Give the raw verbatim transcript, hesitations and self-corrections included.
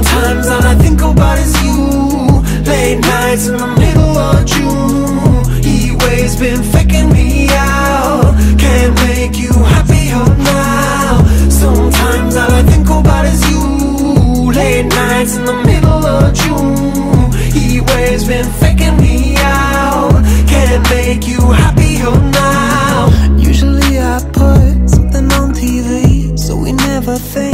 Sometimes all I think about is you. Late nights in the middle of June. He waves been faking me out. Can't make you happier now. Sometimes all I think about is you. Late nights in the middle of June. He waves been faking me out. Can't make you happier now. Usually I put something on T V, so we never think